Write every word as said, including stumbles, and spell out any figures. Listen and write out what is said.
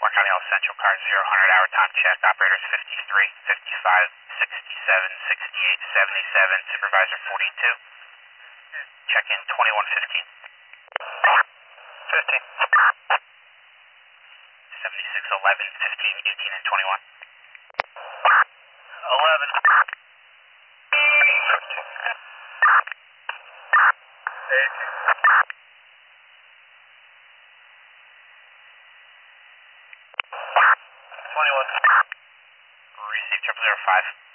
Baltimore County Health Central, car zero hundred, hour time check, operators fifty-three, fifty-five, sixty-seven, sixty-eight, seventy-seven, supervisor forty-two, check in twenty-one fifteen. fifteen. seventy-six, eleven, fifteen, eighteen, and twenty-one. eleven. eighteen. twenty-one. Receive triple zero five.